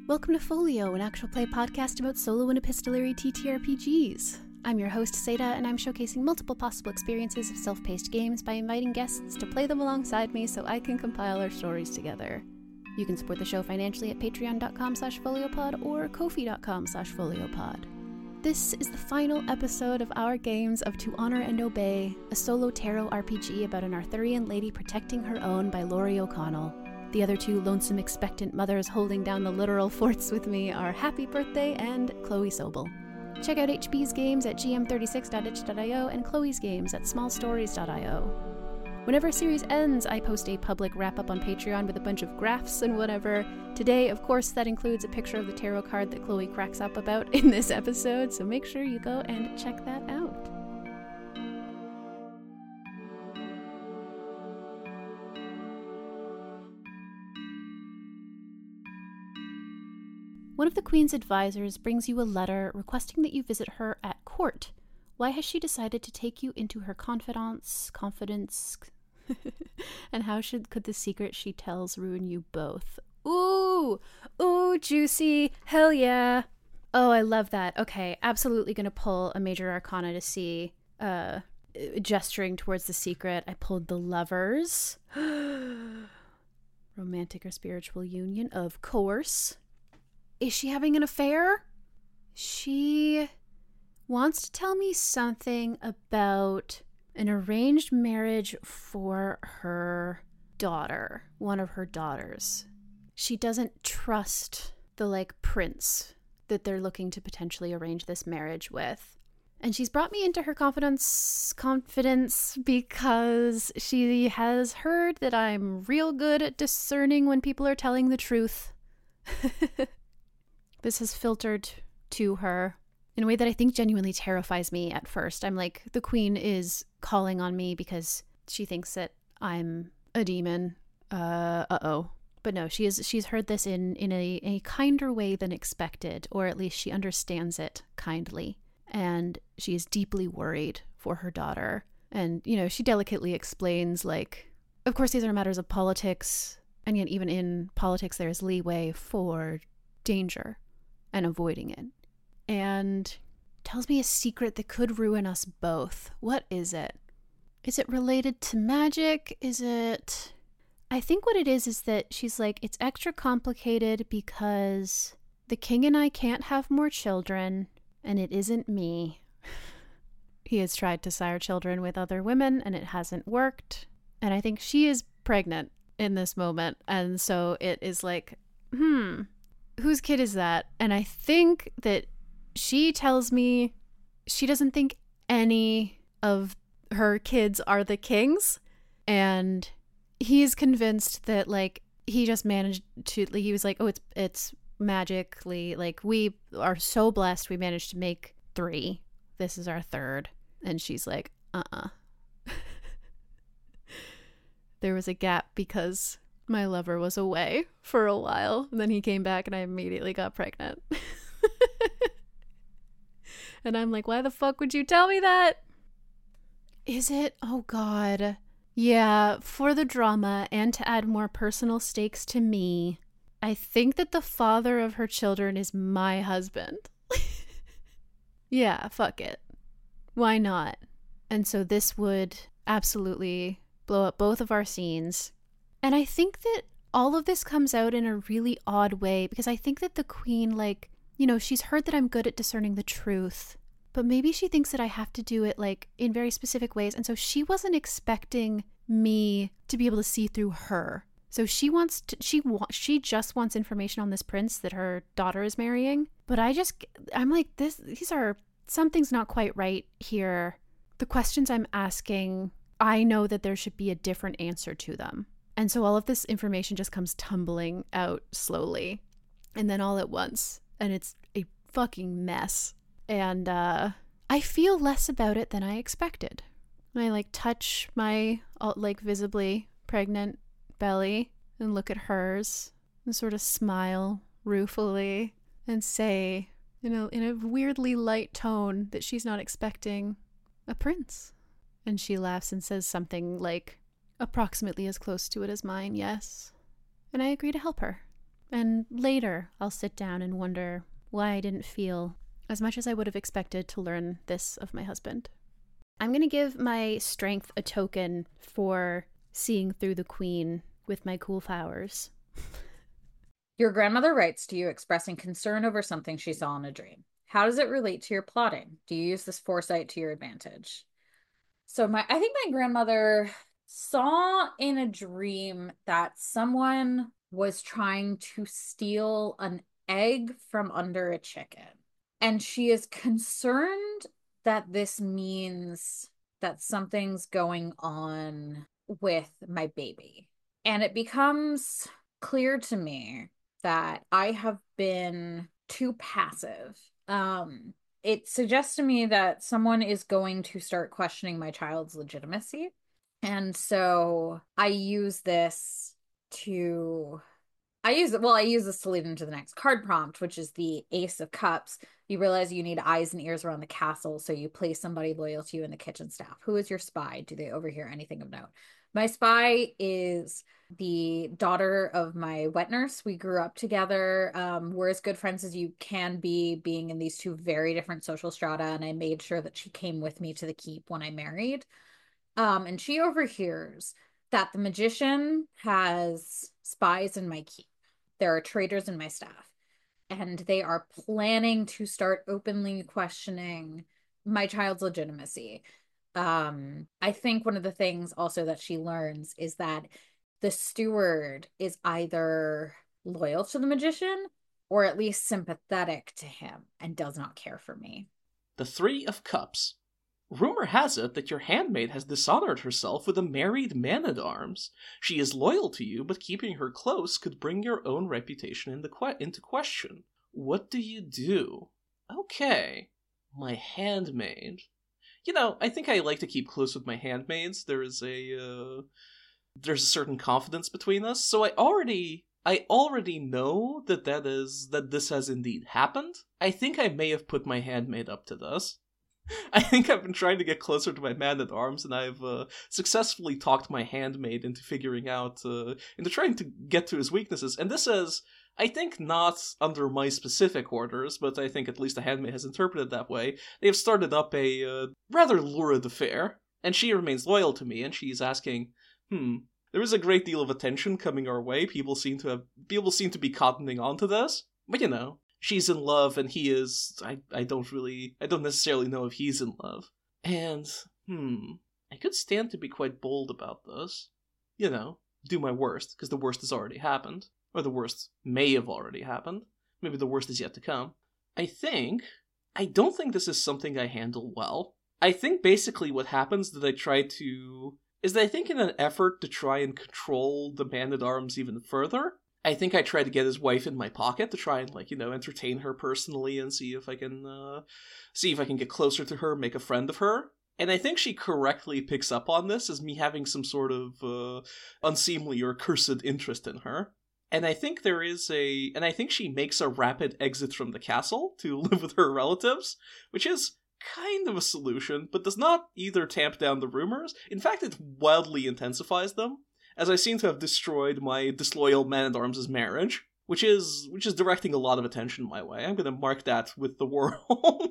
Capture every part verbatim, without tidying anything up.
Welcome to Folio, an actual play podcast about solo and epistolary T T R P Gs. I'm your host, Seda, and I'm showcasing multiple possible experiences of self-paced games by inviting guests to play them alongside me so I can compile our stories together. You can support the show financially at patreon.com slash foliopod or ko-fi.com slash foliopod. This is the final episode of our games of To Honor and Obey, a solo tarot R P G about an Arthurian lady protecting her own by Laurie O'Connell. The other two lonesome expectant mothers holding down the literal forts with me are Happy Birthday and Chloe Sobel. Check out H B's games at g m thirty-six dot itch dot i o and Chloe's games at small stories dot i o. Whenever a series ends, I post a public wrap-up on Patreon with a bunch of graphs and whatever. Today, of course, that includes a picture of the tarot card that Chloe cracks up about in this episode, so make sure you go and check that out. One of the Queen's advisors brings you a letter requesting that you visit her at court. Why has she decided to take you into her confidence, confidence, and how should could the secret she tells ruin you both? Ooh, ooh, juicy, hell yeah. Oh, I love that. Okay, absolutely gonna pull a major arcana to see, uh, gesturing towards the secret. I pulled the Lovers. Romantic or spiritual union, of course. Is she having an affair? She wants to tell me something about an arranged marriage for her daughter, one of her daughters. She doesn't trust the, like, prince that they're looking to potentially arrange this marriage with. And she's brought me into her confidence, confidence because she has heard that I'm real good at discerning when people are telling the truth. This has filtered to her in a way that I think genuinely terrifies me at first. I'm like, the Queen is calling on me because she thinks that I'm a demon. Uh, uh-oh. But no, she is, she's heard this in, in a, a kinder way than expected, or at least she understands it kindly. And she is deeply worried for her daughter. And, you know, she delicately explains, like, of course these are matters of politics, and yet even in politics there is leeway for danger and avoiding it. And tells me a secret that could ruin us both. What is it? Is it related to magic? Is it... I think what it is is that she's like, it's extra complicated because the king and I can't have more children, and it isn't me. He has tried to sire children with other women, and it hasn't worked. And I think she is pregnant in this moment. And so it is like, hmm... whose kid is that? And I think that she tells me she doesn't think any of her kids are the king's. And he's convinced that, like, he just managed to, like, he was like, oh, it's it's magically, like, we are so blessed we managed to make three. This is our third. And she's like, uh-uh. There was a gap because my lover was away for a while, and then he came back and I immediately got pregnant. And I'm like, why the fuck would you tell me that? Is it? Oh God. Yeah, for the drama and to add more personal stakes to me, I think that the father of her children is my husband. Yeah, fuck it. Why not? And so this would absolutely blow up both of our scenes. And I think that all of this comes out in a really odd way because I think that the Queen, like, you know, she's heard that I'm good at discerning the truth, but maybe she thinks that I have to do it, like, in very specific ways. And so she wasn't expecting me to be able to see through her. So she wants to, she wa- she just wants information on this prince that her daughter is marrying. But I just, I'm like, this, these are, something's not quite right here. The questions I'm asking, I know that there should be a different answer to them. And so all of this information just comes tumbling out slowly and then all at once. And it's a fucking mess. And uh, I feel less about it than I expected. I like touch my like visibly pregnant belly and look at hers and sort of smile ruefully and say in a, in a weirdly light tone that she's not expecting a prince. And she laughs and says something like, approximately as close to it as mine, yes. And I agree to help her. And later, I'll sit down and wonder why I didn't feel as much as I would have expected to learn this of my husband. I'm going to give my strength a token for seeing through the queen with my cool flowers. Your grandmother writes to you expressing concern over something she saw in a dream. How does it relate to your plotting? Do you use this foresight to your advantage? So my I think my grandmother saw in a dream that someone was trying to steal an egg from under a chicken. And she is concerned that this means that something's going on with my baby. And it becomes clear to me that I have been too passive. Um, it suggests to me that someone is going to start questioning my child's legitimacy. And so I use this to I use it well, I use this to lead into the next card prompt, which is the Ace of Cups. You realize you need eyes and ears around the castle, so you place somebody loyal to you in the kitchen staff. Who is your spy? Do they overhear anything of note? My spy is the daughter of my wet nurse. We grew up together. Um, we're as good friends as you can be, being in these two very different social strata, and I made sure that she came with me to the keep when I married. Um, and she overhears that the magician has spies in my keep. There are traitors in my staff, and they are planning to start openly questioning my child's legitimacy. Um, I think one of the things also that she learns is that the steward is either loyal to the magician or at least sympathetic to him and does not care for me. The Three of Cups. Rumor has it that your handmaid has dishonored herself with a married man-at-arms. She is loyal to you, but keeping her close could bring your own reputation into, que- into question. What do you do? Okay, my handmaid. You know, I think I like to keep close with my handmaids. There is a, uh, there's a certain confidence between us, so I already, I already know that that is, that this has indeed happened. I think I may have put my handmaid up to this. I think I've been trying to get closer to my man-at-arms, and I've uh, successfully talked my handmaid into figuring out, uh, into trying to get to his weaknesses. And this is, I think, not under my specific orders, but I think at least the handmaid has interpreted it that way. They have started up a uh, rather lurid affair, and she remains loyal to me, and she's asking, hmm, there is a great deal of attention coming our way. People seem to have, people seem to be cottoning onto this, but you know. She's in love, and he is, I, I don't really, I don't necessarily know if he's in love. And, hmm, I could stand to be quite bold about this. You know, do my worst, because the worst has already happened. Or the worst may have already happened. Maybe the worst is yet to come. I think, I don't think this is something I handle well. I think basically what happens that I try to, is that I think in an effort to try and control the man-at-arms even further, I think I tried to get his wife in my pocket to try and, like, you know, entertain her personally and see if I can, uh, see if I can get closer to her, make a friend of her. And I think she correctly picks up on this as me having some sort of, uh, unseemly or cursed interest in her. And I think there is a, and I think she makes a rapid exit from the castle to live with her relatives, which is kind of a solution, but does not either tamp down the rumors. In fact, it wildly intensifies them, as I seem to have destroyed my disloyal man-at-arms' marriage, which is which is directing a lot of attention my way. I'm going to mark that with the world.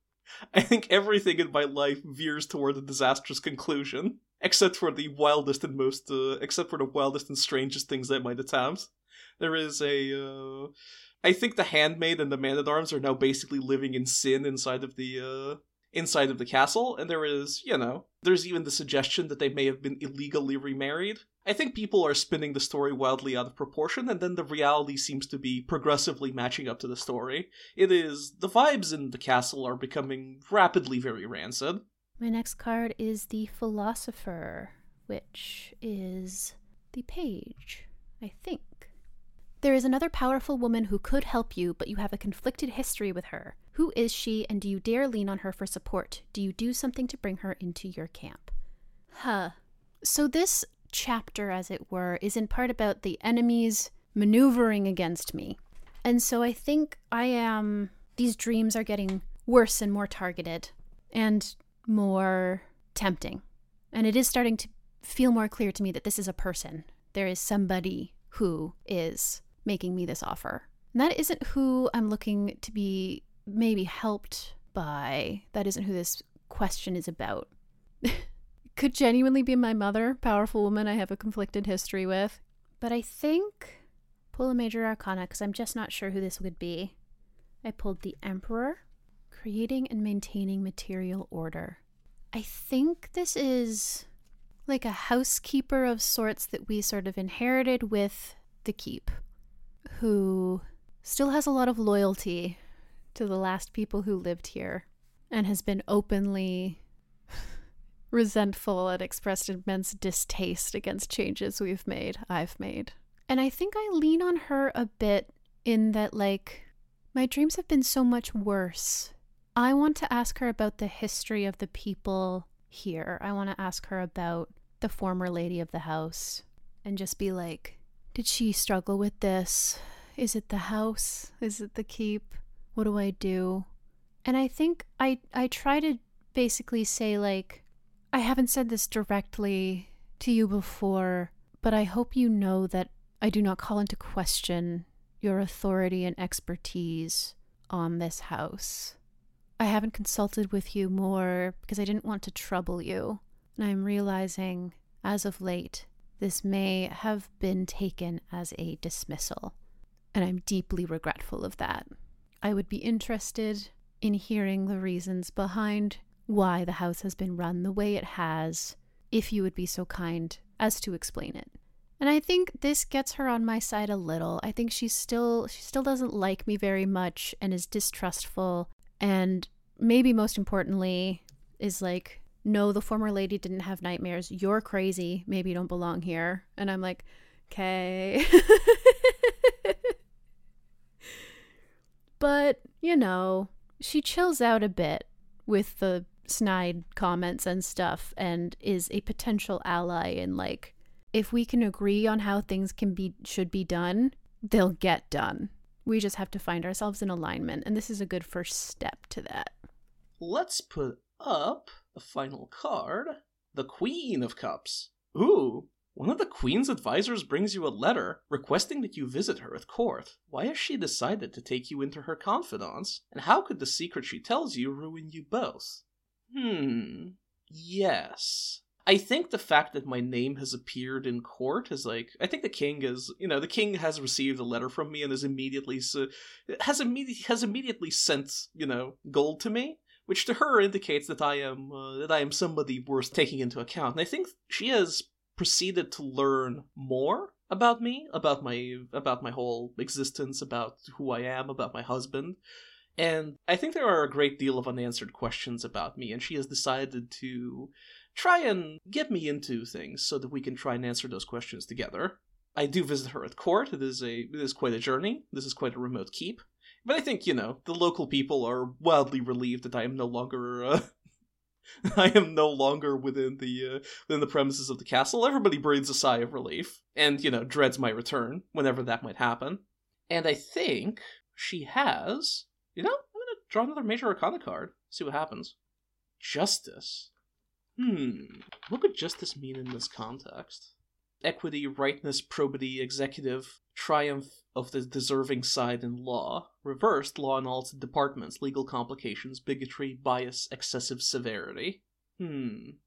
I think everything in my life veers toward a disastrous conclusion, except for the wildest and most, uh, except for the wildest and strangest things I might attempt. There is a, uh, I think the handmaid and the man-at-arms are now basically living in sin inside of the, uh, inside of the castle, and there is, you know, there's even the suggestion that they may have been illegally remarried. I think people are spinning the story wildly out of proportion, and then the reality seems to be progressively matching up to the story. It is, the vibes in the castle are becoming rapidly very rancid. My next card is the Philosopher, which is the Page, I think. There is another powerful woman who could help you, but you have a conflicted history with her. Who is she, and do you dare lean on her for support? Do you do something to bring her into your camp? Huh. So this chapter, as it were, is in part about the enemies maneuvering against me. And so I think I am, these dreams are getting worse and more targeted and more tempting. And it is starting to feel more clear to me that this is a person. There is somebody who is making me this offer. And that isn't who I'm looking to be maybe helped by. That isn't who this question is about. Could genuinely be my mother, powerful woman I have a conflicted history with. But I think, pull a major arcana because I'm just not sure who this would be. I pulled the Emperor, creating and maintaining material order. I think this is like a housekeeper of sorts that we sort of inherited with the keep, who still has a lot of loyalty to the last people who lived here and has been openly resentful and expressed immense distaste against changes we've made, I've made. And I think I lean on her a bit in that, like, my dreams have been so much worse. I want to ask her about the history of the people here. I want to ask her about the former lady of the house and just be like, did she struggle with this? Is it the house? Is it the keep? What do I do? And I think I, I try to basically say, like, I haven't said this directly to you before, but I hope you know that I do not call into question your authority and expertise on this house. I haven't consulted with you more because I didn't want to trouble you. And I'm realizing, as of late, this may have been taken as a dismissal. And I'm deeply regretful of that. I would be interested in hearing the reasons behind why the house has been run the way it has, if you would be so kind as to explain it. And I think this gets her on my side a little. I think she's still, she still doesn't like me very much and is distrustful. And maybe most importantly is like, no, the former lady didn't have nightmares. You're crazy. Maybe you don't belong here. And I'm like, okay. But, you know, she chills out a bit with the snide comments and stuff and is a potential ally in, like, if we can agree on how things can be should be done, they'll get done. We just have to find ourselves in alignment, and this is a good first step to that. Let's put up the final card, the Queen of Cups. Ooh, one of the Queen's advisors brings you a letter requesting that you visit her at court. Why has she decided to take you into her confidence? And how could the secret she tells you ruin you both? Hmm, yes. I think the fact that my name has appeared in court is like, I think the king is, you know, the king has received a letter from me and is immediately, so, has, immediately has immediately sent, you know, gold to me, which to her indicates that I am, uh, that I am somebody worth taking into account. And I think she has proceeded to learn more about me, about my, about my whole existence, about who I am, about my husband. And I think there are a great deal of unanswered questions about me, and she has decided to try and get me into things so that we can try and answer those questions together. I do visit her at court. It is a it is quite a journey. This is quite a remote keep. But I think, you know, the local people are wildly relieved that I am no longer uh, I am no longer within the uh, within the premises of the castle. Everybody breathes a sigh of relief and, you know, dreads my return whenever that might happen. And I think she has, you know, I'm going to draw another major arcana card, see what happens. Justice. Hmm, what could justice mean in this context? Equity, rightness, probity, executive, triumph of the deserving side in law, reversed, law in all its departments, legal complications, bigotry, bias, excessive severity. Hmm,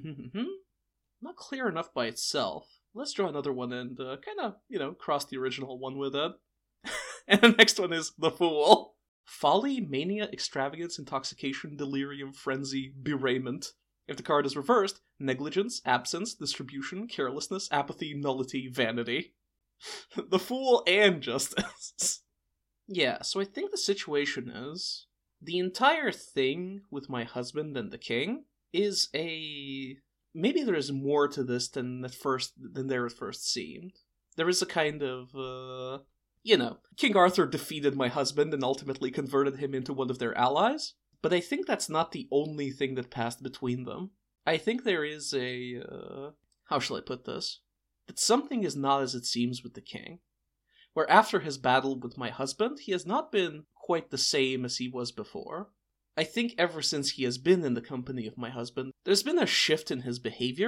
not clear enough by itself. Let's draw another one and uh, kind of, you know, cross the original one with it. And the next one is the Fool. Folly, mania, extravagance, intoxication, delirium, frenzy, bewrayment. If the card is reversed, negligence, absence, distribution, carelessness, apathy, nullity, vanity. The Fool and Justice. Yeah, so I think the situation is, the entire thing with my husband and the king is a... Maybe there is more to this than at first than there at first seemed. There is a kind of, uh... you know, King Arthur defeated my husband and ultimately converted him into one of their allies. But I think that's not the only thing that passed between them. I think there is a, uh, how shall I put this? That something is not as it seems with the king. Where after his battle with my husband, he has not been quite the same as he was before. I think ever since he has been in the company of my husband, there's been a shift in his behavior.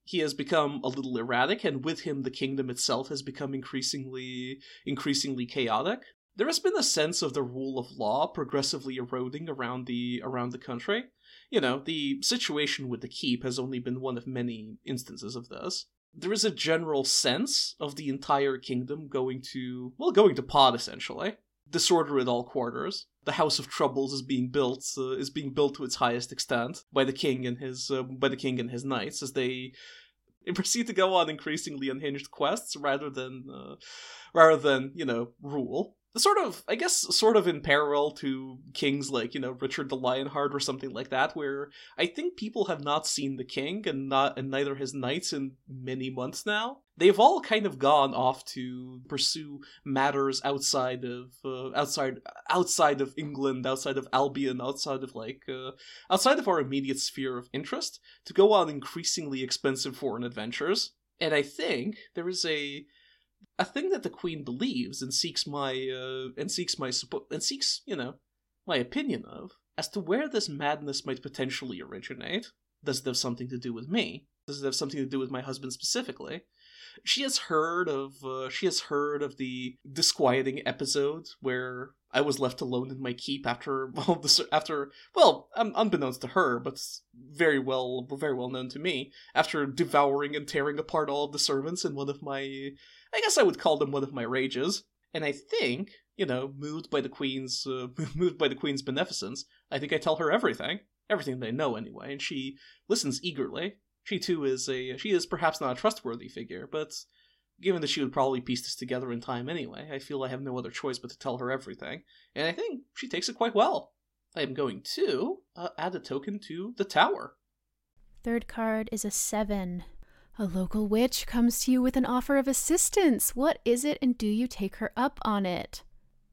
He has become a little erratic, and with him the kingdom itself has become increasingly increasingly chaotic. There has been a sense of the rule of law progressively eroding around the around the country. You know, the situation with the keep has only been one of many instances of this. There is a general sense of the entire kingdom going to, well, going to pot, essentially. Disorder at all quarters. The House of Troubles is being built uh, is being built to its highest extent by the king and his uh, by the king and his knights as they, they proceed to go on increasingly unhinged quests rather than uh, rather than you know rule. Sort of, I guess, sort of in parallel to kings like, you know, Richard the Lionheart or something like that, where I think people have not seen the king and not and neither his knights in many months now. They've all kind of gone off to pursue matters outside of uh, outside outside of England, outside of Albion, outside of like uh, outside of our immediate sphere of interest, to go on increasingly expensive foreign adventures. And I think there is a a thing that the Queen believes and seeks my uh, and seeks my support and seeks, you know, my opinion of as to where this madness might potentially originate. Does it have something to do with me? Does it have something to do with my husband specifically? She has heard of uh, she has heard of the disquieting episode where I was left alone in my keep after all the after well, um, unbeknownst to her, but very well very well known to me, after devouring and tearing apart all of the servants in one of my, I guess I would call them one of my rages. And I think, you know, moved by the Queen's uh, moved by the Queen's beneficence, I think I tell her everything, everything they know anyway, and she listens eagerly. She too is a she is perhaps not a trustworthy figure, but given that she would probably piece this together in time anyway, I feel I have no other choice but to tell her everything, and I think she takes it quite well. I am going to uh, add a token to the tower. Third card is a seven. A local witch comes to you with an offer of assistance. What is it, and do you take her up on it?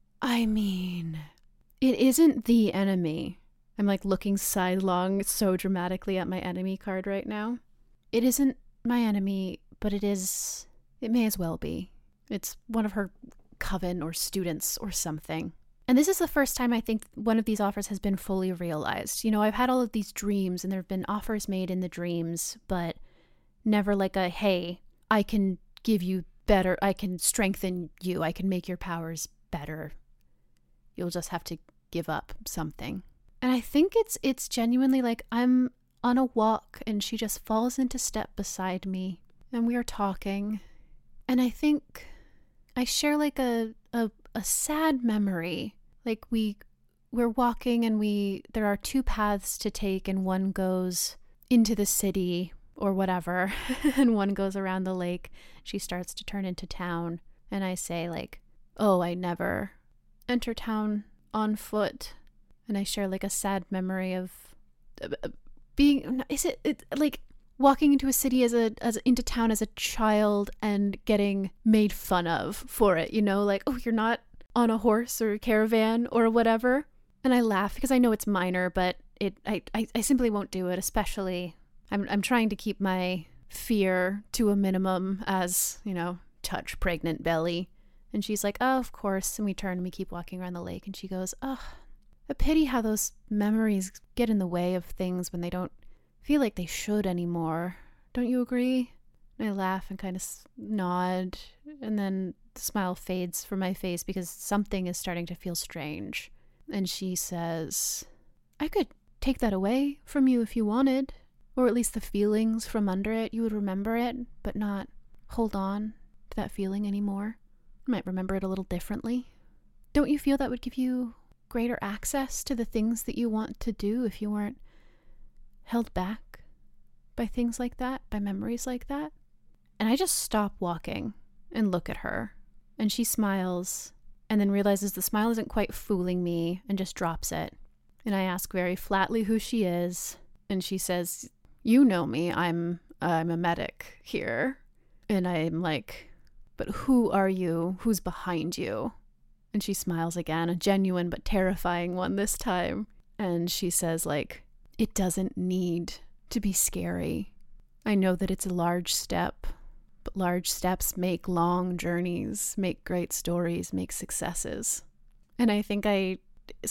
I mean, it isn't the enemy. I'm like looking sidelong so dramatically at my enemy card right now. It isn't my enemy, but it is, it may as well be. It's one of her coven or students or something. And this is the first time I think one of these offers has been fully realized. You know, I've had all of these dreams and there have been offers made in the dreams, but never like a, hey, I can give you better, I can strengthen you, I can make your powers better. You'll just have to give up something. And I think it's it's genuinely like I'm on a walk and she just falls into step beside me and we are talking. And I think I share like a a, a sad memory. Like we we're walking and we there are two paths to take and one goes into the city or whatever and one goes around the lake. She starts to turn into town and I say like, "Oh, I never enter town on foot." And I share like a sad memory of uh, being, is it, it like walking into a city as a, as into town as a child and getting made fun of for it, you know, like, oh, you're not on a horse or a caravan or whatever. And I laugh because I know it's minor, but it, I, I, I simply won't do it. Especially I'm, I'm trying to keep my fear to a minimum as, you know, touch pregnant belly. And she's like, oh, of course. And we turn and we keep walking around the lake and she goes, oh, a pity how those memories get in the way of things when they don't feel like they should anymore. Don't you agree? And I laugh and kind of nod, and then the smile fades from my face because something is starting to feel strange. And she says, I could take that away from you if you wanted, or at least the feelings from under it. You would remember it, but not hold on to that feeling anymore. You might remember it a little differently. Don't you feel that would give you greater access to the things that you want to do if you weren't held back by things like that, by memories like that? And I just stop walking and look at her, and she smiles and then realizes the smile isn't quite fooling me and just drops it. And I ask very flatly who she is, and she says, you know me, I'm I'm a medic here. And I'm like, but who are you? Who's behind you? And she smiles again, a genuine but terrifying one this time. And she says, like, it doesn't need to be scary. I know that it's a large step, but large steps make long journeys, make great stories, make successes. And I think I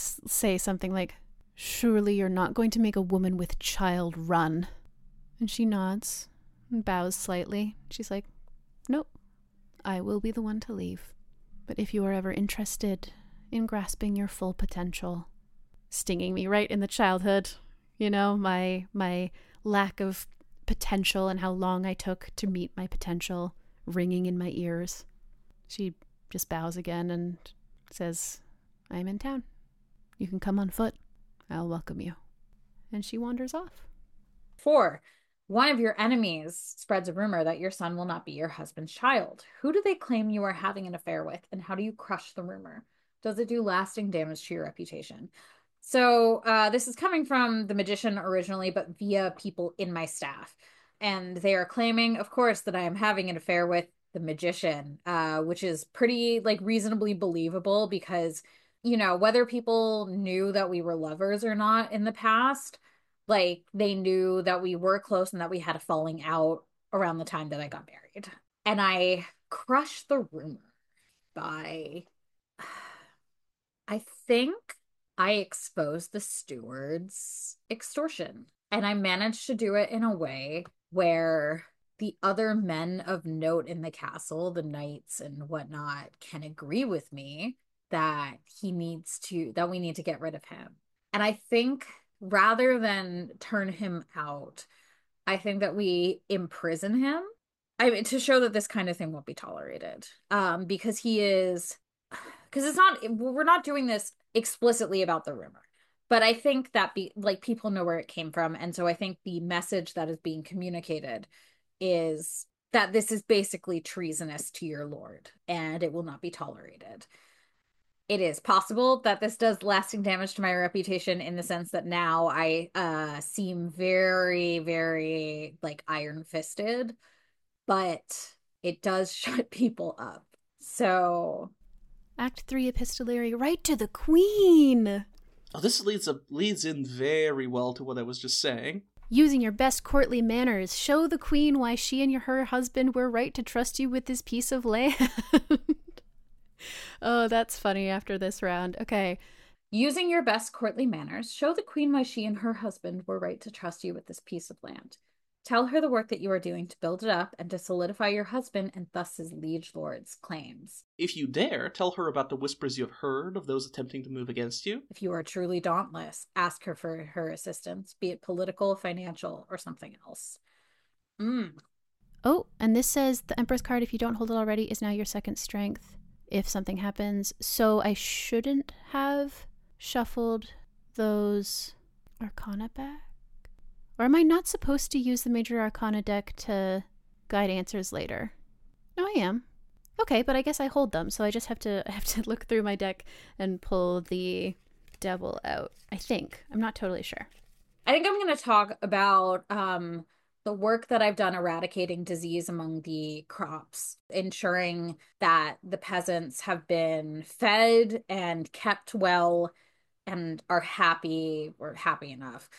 say something like, surely you're not going to make a woman with child run. And she nods, and bows slightly. She's like, nope, I will be the one to leave. But if you are ever interested in grasping your full potential, stinging me right in the childhood, you know, my my lack of potential and how long I took to meet my potential ringing in my ears. She just bows again and says, I'm in town. You can come on foot. I'll welcome you. And she wanders off. Four, one of your enemies spreads a rumor that your son will not be your husband's child. Who do they claim you are having an affair with, and how do you crush the rumor? Does it do lasting damage to your reputation? So uh, this is coming from the magician originally, but via people in my staff. And they are claiming, of course, that I am having an affair with the magician, uh, which is pretty like reasonably believable because, you know, whether people knew that we were lovers or not in the past, like they knew that we were close and that we had a falling out around the time that I got married. And I crushed the rumor by, I think I exposed the steward's extortion. And I managed to do it in a way where the other men of note in the castle, the knights and whatnot, can agree with me that he needs to, that we need to get rid of him. And I think rather than turn him out, I think that we imprison him. I mean, to show that this kind of thing won't be tolerated. Um, because he is, because it's not, we're not doing this explicitly about the rumor. But I think that be like people know where it came from. And so I think the message that is being communicated is that this is basically treasonous to your lord and it will not be tolerated. It is possible that this does lasting damage to my reputation in the sense that now I uh, seem very, very like iron-fisted, but it does shut people up. So... Act three epistolary, right to the queen! Oh, this leads up, leads in very well to what I was just saying. Using your best courtly manners, show the queen why she and your, her husband were right to trust you with this piece of land. Oh, that's funny after this round. Okay. Using your best courtly manners, show the queen why she and her husband were right to trust you with this piece of land. Tell her the work that you are doing to build it up and to solidify your husband and thus his liege lord's claims. If you dare, tell her about the whispers you have heard of those attempting to move against you. If you are truly dauntless, ask her for her assistance, be it political, financial, or something else. Mm. Oh, and this says the Empress card, if you don't hold it already, is now your second strength if something happens. So I shouldn't have shuffled those Arcana back? Or am I not supposed to use the Major Arcana deck to guide answers later? No, I am. Okay, but I guess I hold them, so I just have to I have to look through my deck and pull the Devil out. I think. I'm not totally sure. I think I'm going to talk about um, the work that I've done eradicating disease among the crops, ensuring that the peasants have been fed and kept well and are happy or happy enough.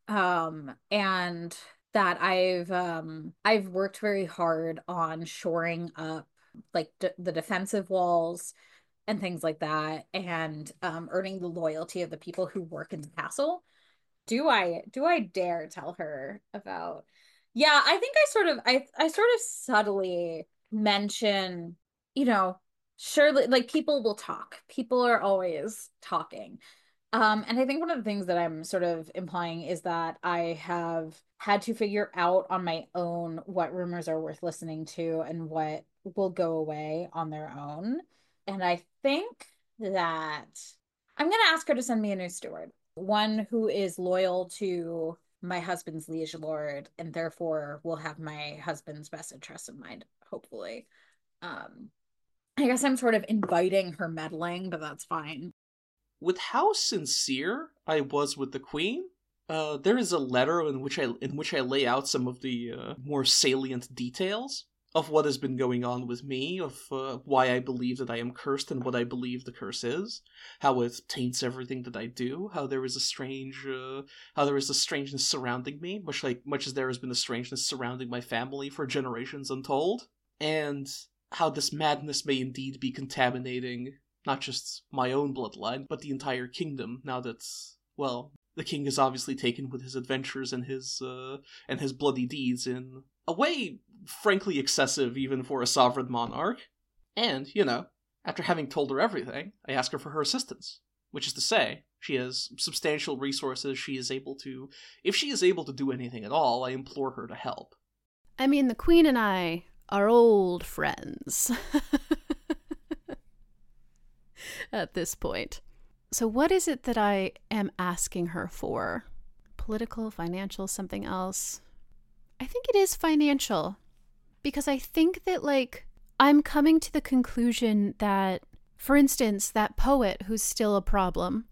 Um, and that I've um, I've worked very hard on shoring up like d- the defensive walls and things like that, and um, earning the loyalty of the people who work in the castle. Do I do I dare tell her about? Yeah, I think I sort of I I sort of subtly mention, you know, surely like people will talk. People are always talking. Um, and I think one of the things that I'm sort of implying is that I have had to figure out on my own what rumors are worth listening to and what will go away on their own. And I think that I'm going to ask her to send me a new steward, one who is loyal to my husband's liege lord and therefore will have my husband's best interests in mind, hopefully. Um, I guess I'm sort of inviting her meddling, but that's fine. With how sincere I was with the queen, uh, there is a letter in which I in which I lay out some of the uh, more salient details of what has been going on with me, of uh, why I believe that I am cursed and what I believe the curse is, how it taints everything that I do, how there is a strange, uh, how there is a strangeness surrounding me, much like much as there has been a strangeness surrounding my family for generations untold, and how this madness may indeed be contaminating not just my own bloodline, but the entire kingdom, now that, well, the king is obviously taken with his adventures and his, uh, and his bloody deeds in a way frankly excessive even for a sovereign monarch. And, you know, after having told her everything, I ask her for her assistance. Which is to say, she has substantial resources. She is able to, if she is able to do anything at all, I implore her to help. I mean, the Queen and I are old friends at this point. So what is it that I am asking her for? Political, financial, something else? I think it is financial. Because I think that, like, I'm coming to the conclusion that, for instance, that poet who's still a problem,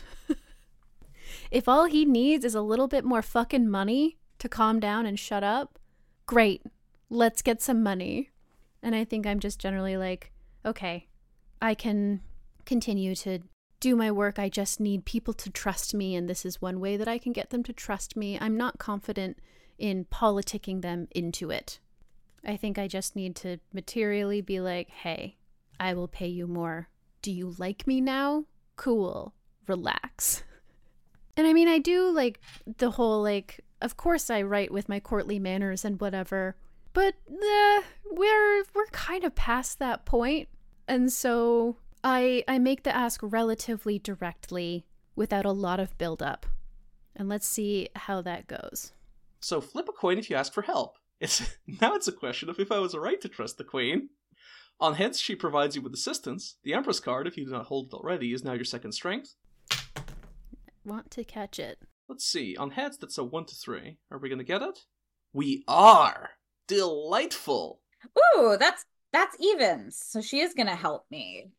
if all he needs is a little bit more fucking money to calm down and shut up, great, let's get some money. And I think I'm just generally like, okay, I can continue to do my work. I just need people to trust me, and this is one way that I can get them to trust me. I'm not confident in politicking them into it. I think I just need to materially be like, hey, I will pay you more. Do you like me now? Cool. Relax. And I mean, I do like the whole, like, of course I write with my courtly manners and whatever, but uh, we're we're kind of past that point. And so I I make the ask relatively directly without a lot of build-up. And let's see how that goes. So flip a coin if you ask for help. It's now it's a question of if I was right to trust the Queen. On heads, she provides you with assistance. The Empress card, if you do not hold it already, is now your second strength. Want to catch it. Let's see. On heads, that's a one to three. Are we going to get it? We are! Delightful! Ooh, that's that's evens. So she is going to help me.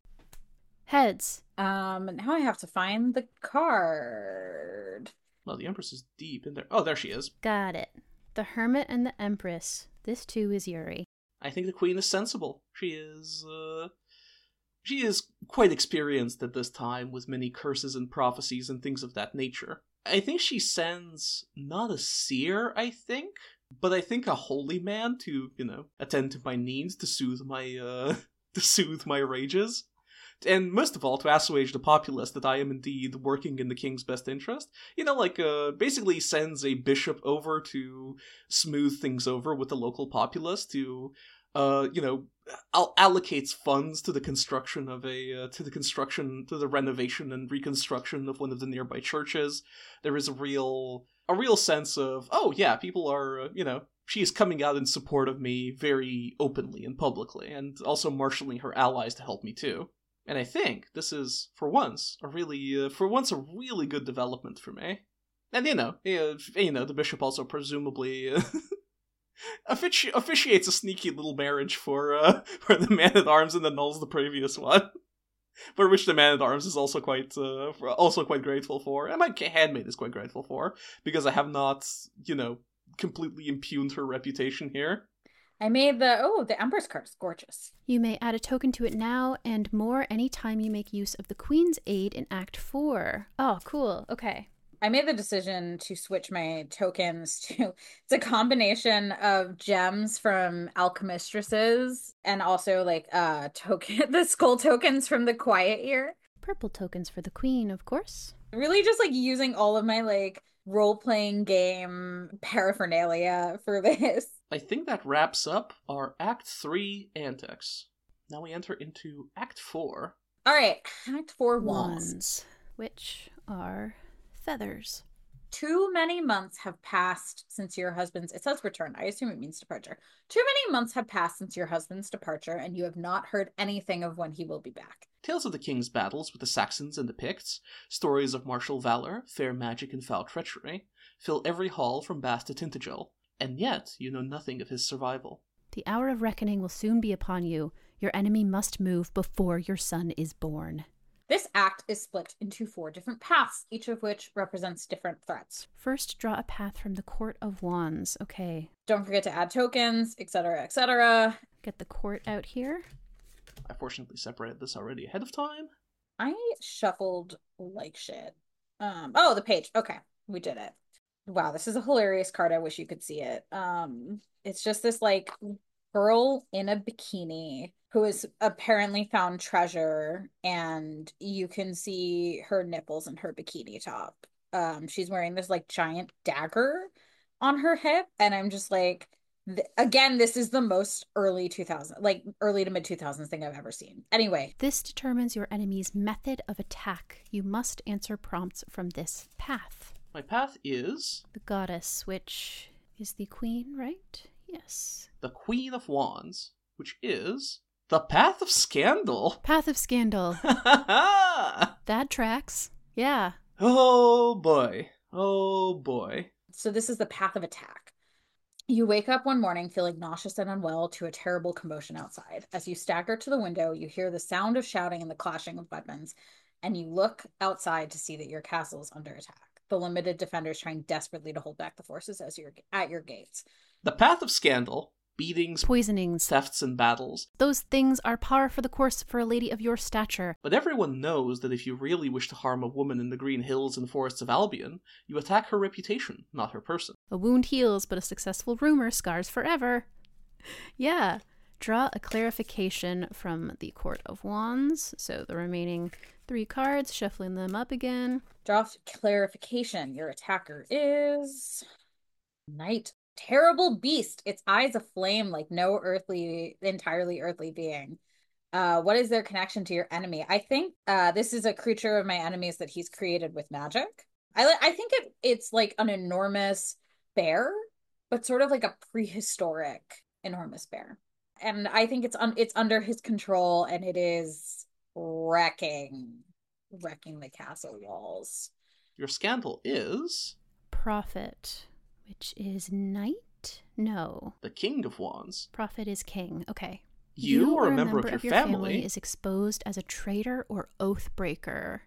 Heads. Um, now I have to find the card. Well, the Empress is deep in there. Oh, there she is. Got it. The Hermit and the Empress. This too is Yuri. I think the Queen is sensible. She is, uh... She is quite experienced at this time with many curses and prophecies and things of that nature. I think she sends not a seer, I think, but I think a holy man to, you know, attend to my needs, to soothe my, uh, to soothe my rages. And most of all, to assuage the populace that I am indeed working in the king's best interest. You know, like, uh, basically sends a bishop over to smooth things over with the local populace, to, uh, you know, al- allocates funds to the construction of a, uh, to the construction, to the renovation and reconstruction of one of the nearby churches. There is a real, a real sense of, oh yeah, people are, uh, you know, she is coming out in support of me very openly and publicly, and also marshalling her allies to help me too. And I think this is, for once, a really, uh, for once, a really good development for me. And, you know, uh, you know, the bishop also presumably uh, offici- officiates a sneaky little marriage for, uh, for the man-at-arms and annuls the previous one. For which the man-at-arms is also quite, uh, also quite grateful for. And my handmaid is quite grateful for, because I have not, you know, completely impugned her reputation here. I made the, oh, the Empress card is gorgeous. You may add a token to it now and more anytime you make use of the Queen's aid in Act four. Oh, cool. Okay. I made the decision to switch my tokens to, it's a combination of gems from Alchemistresses and also like uh token, the skull tokens from the Quiet Year. Purple tokens for the Queen, of course. Really just like using all of my like role-playing game paraphernalia for this. I think that wraps up our Act three antics. Now we enter into Act four. All right, Act four wands. Wands, which are feathers. Too many months have passed since your husband's, it says return, I assume it means departure. Too many months have passed since your husband's departure, and you have not heard anything of when he will be back. Tales of the king's battles with the Saxons and the Picts, stories of martial valor, fair magic and foul treachery, fill every hall from Bath to Tintagel, and yet you know nothing of his survival. The hour of reckoning will soon be upon you. Your enemy must move before your son is born. This act is split into four different paths, each of which represents different threats. First, draw a path from the Court of Wands. Okay. Don't forget to add tokens, et cetera, et cetera. Get the court out here. I fortunately separated this already ahead of time. I shuffled like shit. Um, oh, the page. Okay, we did it. Wow, this is a hilarious card. I wish you could see it. Um, it's just this like girl in a bikini who has apparently found treasure, and you can see her nipples in her bikini top. Um, she's wearing this like giant dagger on her hip, and I'm just like, Th- again, this is the most early two thousands, like early to mid two thousands thing I've ever seen. Anyway. This determines your enemy's method of attack. You must answer prompts from this path. My path is... The goddess, which is the queen, right? Yes. The Queen of Wands, which is... The Path of Scandal. Path of Scandal. That tracks. Yeah. Oh boy. Oh boy. So this is the path of attack. You wake up one morning feeling nauseous and unwell to a terrible commotion outside. As you stagger to the window, you hear the sound of shouting and the clashing of weapons, and you look outside to see that your castle is under attack. The limited defenders trying desperately to hold back the forces as you're at your gates. The Path of Scandal, beatings, poisonings, thefts, and battles. Those things are par for the course for a lady of your stature. But everyone knows that if you really wish to harm a woman in the green hills and forests of Albion, you attack her reputation, not her person. A wound heals, but a successful rumor scars forever. Yeah. Draw a clarification from the Court of Wands. So the remaining three cards, shuffling them up again. Draw clarification. Your attacker is... Night. Terrible beast. Its eyes aflame like no earthly, entirely earthly being. Uh, what is their connection to your enemy? I think uh, this is a creature of my enemies that he's created with magic. I I think it it's like an enormous bear, but sort of like a prehistoric enormous bear. And I think it's un- it's under his control, and it is wrecking, wrecking the castle walls. Your scandal is... Prophet, which is knight? No. The King of Wands. Prophet is king. Okay. You, you or or a member, member of your, your family, family is exposed as a traitor or oath breaker.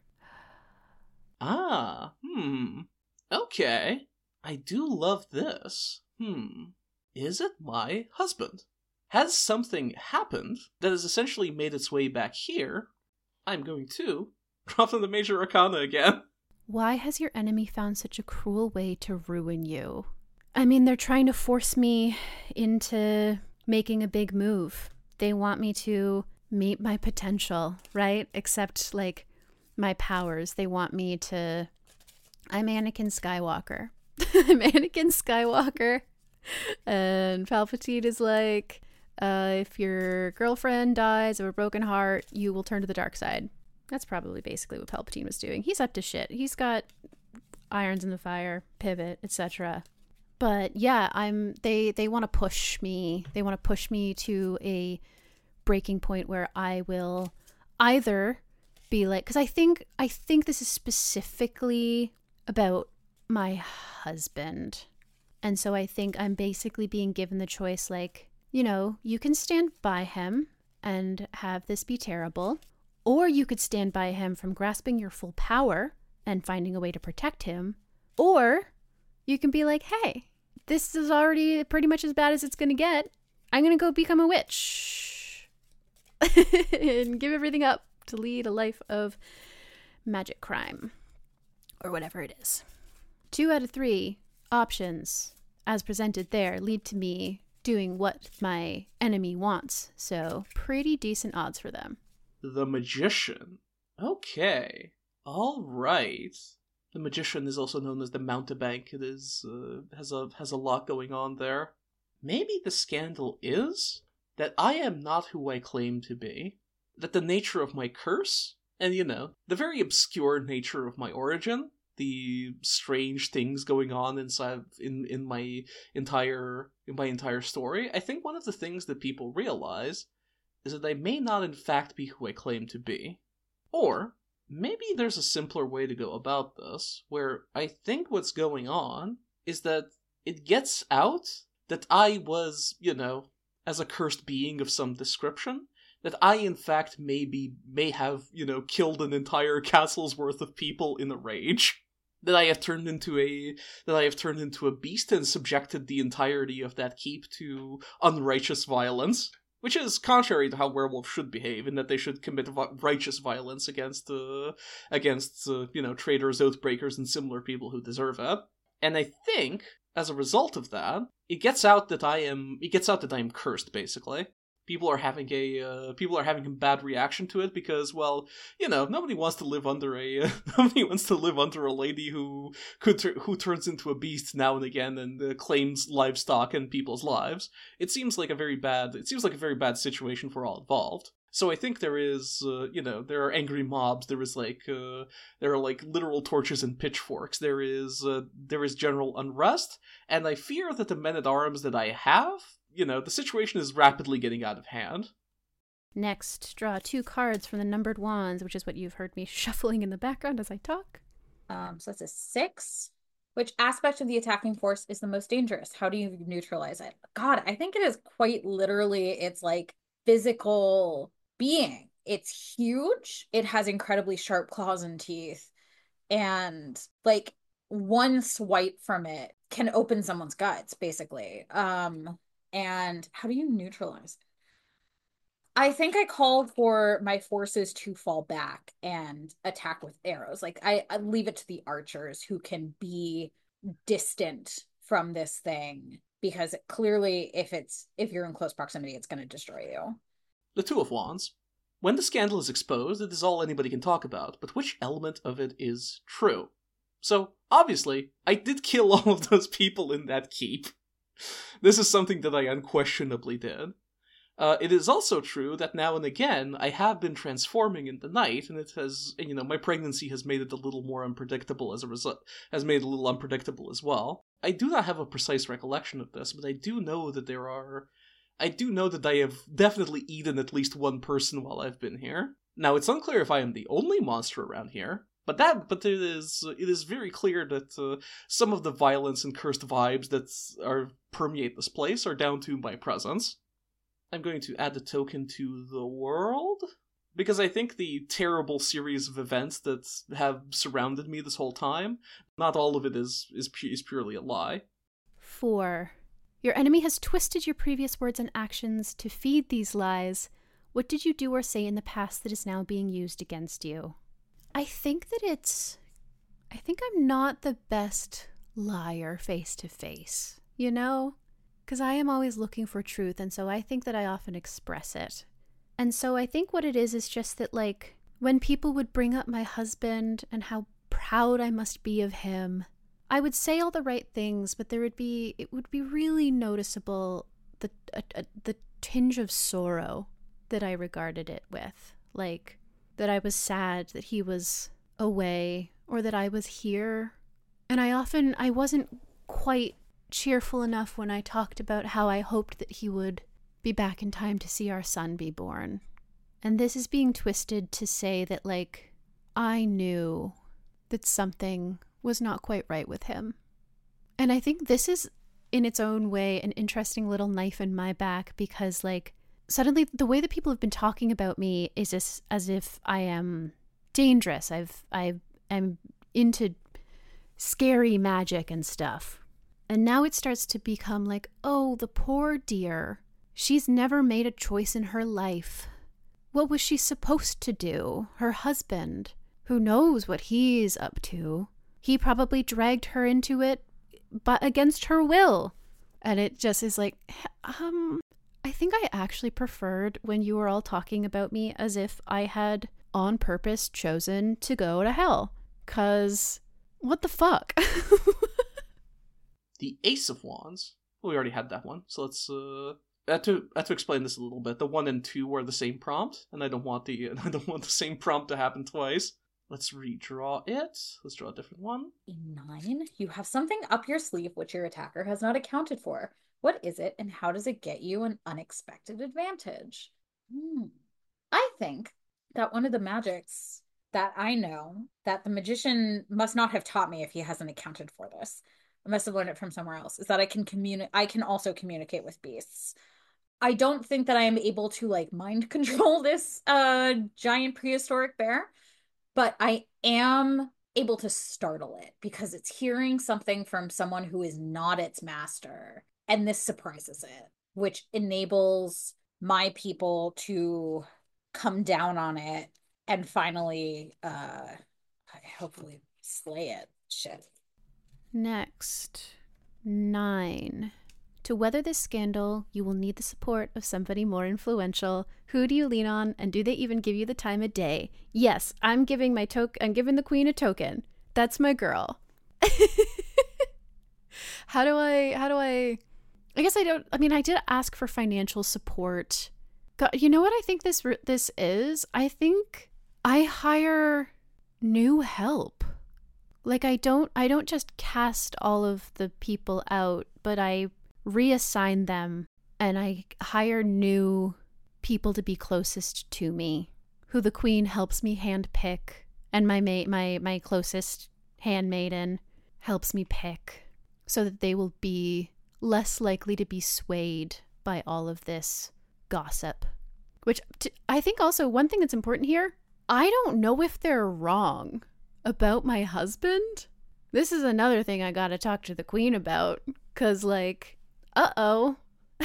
Ah, hmm. Okay. I do love this. Hmm. Is it my husband? Has something happened that has essentially made its way back here? I'm going to drop in the Major Arcana again. Why has your enemy found such a cruel way to ruin you? I mean, they're trying to force me into making a big move. They want me to meet my potential, right? Except, like, my powers. They want me to... I'm Anakin Skywalker. I'm Anakin Skywalker. And Palpatine is like, uh, if your girlfriend dies of a broken heart, you will turn to the dark side. That's probably basically what Palpatine was doing. He's up to shit. He's got irons in the fire, pivot, et cetera. But yeah, I'm. They they want to push me. They want to push me to a breaking point where I will either be like, because I think I think this is specifically about my husband, and so I think I'm basically being given the choice, like, you know, you can stand by him and have this be terrible. Or you could stand by him from grasping your full power and finding a way to protect him. Or you can be like, hey, this is already pretty much as bad as it's going to get. I'm going to go become a witch and give everything up to lead a life of magic crime or whatever it is. Two out of three options as presented there lead to me doing what my enemy wants. So pretty decent odds for them. The Magician. Okay. All right. The Magician is also known as the Mountebank. It is uh, has a has a lot going on there. Maybe the scandal is that I am not who I claim to be. That the nature of my curse, and you know, the very obscure nature of my origin, the strange things going on inside in in my entire in my entire story. I think one of the things that people realize is that I may not in fact be who I claim to be. Or maybe there's a simpler way to go about this, where I think what's going on is that it gets out that I was, you know, as a cursed being of some description, that I in fact maybe may have, you know, killed an entire castle's worth of people in a rage. That I have turned into a that I have turned into a beast and subjected the entirety of that keep to unrighteous violence. Which is contrary to how werewolves should behave, in that they should commit righteous violence against, uh, against uh, you know, traitors, oathbreakers, and similar people who deserve it. And I think, as a result of that, it gets out that I am, it gets out that I am cursed, basically. People are having a uh, people are having a bad reaction to it because, well, you know, nobody wants to live under a uh, nobody wants to live under a lady who could tur- who turns into a beast now and again and uh, claims livestock and people's lives. It seems like a very bad it seems like a very bad situation for all involved. So I think there is, uh, you know, there are angry mobs. There is like, uh, there are like literal torches and pitchforks. There is, uh, there is general unrest, and I fear that the men at arms that I have, you know, the situation is rapidly getting out of hand. Next, draw two cards from the numbered wands, which is what you've heard me shuffling in the background as I talk. Um, so that's a six. Which aspect of the attacking force is the most dangerous? How do you neutralize it? God, I think it is quite literally, it's like physical being. It's huge. It has incredibly sharp claws and teeth. And like one swipe from it can open someone's guts, basically. Um, and how do you neutralize it? I think I called for my forces to fall back and attack with arrows. Like I, I leave it to the archers who can be distant from this thing, because clearly if it's if you're in close proximity, it's going to destroy you. The Two of Wands. When the scandal is exposed, it is all anybody can talk about, but which element of it is true? So, obviously, I did kill all of those people in that keep. This is something that I unquestionably did. Uh, it is also true that now and again, I have been transforming in the night, and it has, you know, my pregnancy has made it a little more unpredictable as a result, has made it a little unpredictable as well. I do not have a precise recollection of this, but I do know that there are, I do know that I have definitely eaten at least one person while I've been here. Now, it's unclear if I am the only monster around here, but that, but it is, it is very clear that uh, some of the violence and cursed vibes that are permeate this place are down to my presence. I'm going to add a token to the world, because I think the terrible series of events that have surrounded me this whole time, not all of it is is, pu- is purely a lie. Four. Your enemy has twisted your previous words and actions to feed these lies. What did you do or say in the past that is now being used against you? I think that it's... I think I'm not the best liar face to face, you know? Because I am always looking for truth, and so I think that I often express it. And so I think what it is is just that, like, when people would bring up my husband and how proud I must be of him, I would say all the right things, but there would be, it would be really noticeable, the, a, a, the tinge of sorrow that I regarded it with. Like, that I was sad that he was away, or that I was here. And I often, I wasn't quite cheerful enough when I talked about how I hoped that he would be back in time to see our son be born. And this is being twisted to say that, like, I knew that something was not quite right with him. And I think this is, in its own way, an interesting little knife in my back, because, like, suddenly the way that people have been talking about me is as, as if I am dangerous. I've, I am into scary magic and stuff. And now it starts to become like, oh, the poor dear. She's never made a choice in her life. What was she supposed to do? Her husband, who knows what he's up to, he probably dragged her into it, but against her will. And it just is like, um, I think I actually preferred when you were all talking about me as if I had on purpose chosen to go to hell. 'Cause what the fuck? The Ace of Wands. Well, we already had that one, so let's uh I have to I have to explain this a little bit. The one and two are the same prompt, and I don't want the I don't want the same prompt to happen twice. Let's redraw it. Let's draw a different one. Nine. You have something up your sleeve which your attacker has not accounted for. What is it, and how does it get you an unexpected advantage? Hmm. I think that one of the magics that I know that the magician must not have taught me if he hasn't accounted for this. I must have learned it from somewhere else, is that I can communi- I can also communicate with beasts. I don't think that I am able to, like, mind control this uh giant prehistoric bear, but I am able to startle it because it's hearing something from someone who is not its master, and this surprises it, which enables my people to come down on it and finally uh hopefully slay it. Shit. Next, nine. To weather this scandal, you will need the support of somebody more influential. Who do you lean on, and do they even give you the time of day? Yes, I'm giving my token. I'm giving the queen a token. That's my girl. How do I, how do I, I guess I don't, I mean, I did ask for financial support. God, you know what I think this, this is? I think I hire new help. Like I don't, I don't just cast all of the people out, but I reassign them and I hire new people to be closest to me, who the queen helps me handpick, and my ma- my my closest handmaiden helps me pick, so that they will be less likely to be swayed by all of this gossip. Which t- I think also one thing that's important here, I don't know if they're wrong about my husband. This is another thing I gotta talk to the queen about, because like, uh-oh.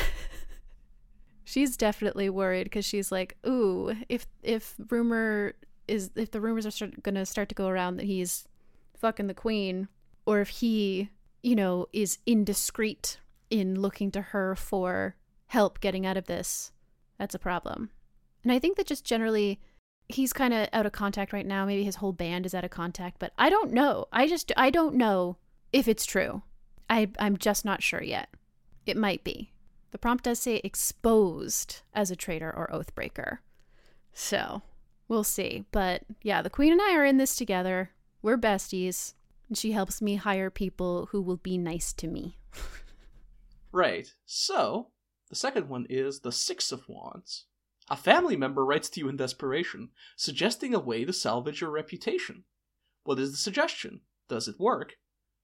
She's definitely worried, because she's like, ooh, if if rumor is if the rumors are start, gonna start to go around that he's fucking the queen, or if he, you know, is indiscreet in looking to her for help getting out of this, that's a problem. And I think that just generally he's kind of out of contact right now. Maybe his whole band is out of contact, but I don't know. I just I don't know if it's true. I I'm just not sure yet. It might be. The prompt does say exposed as a traitor or oathbreaker. So, we'll see. But yeah, the queen and I are in this together. We're besties. And she helps me hire people who will be nice to me. Right. So, the second one is the Six of Wands. A family member writes to you in desperation, suggesting a way to salvage your reputation. What is the suggestion? Does it work?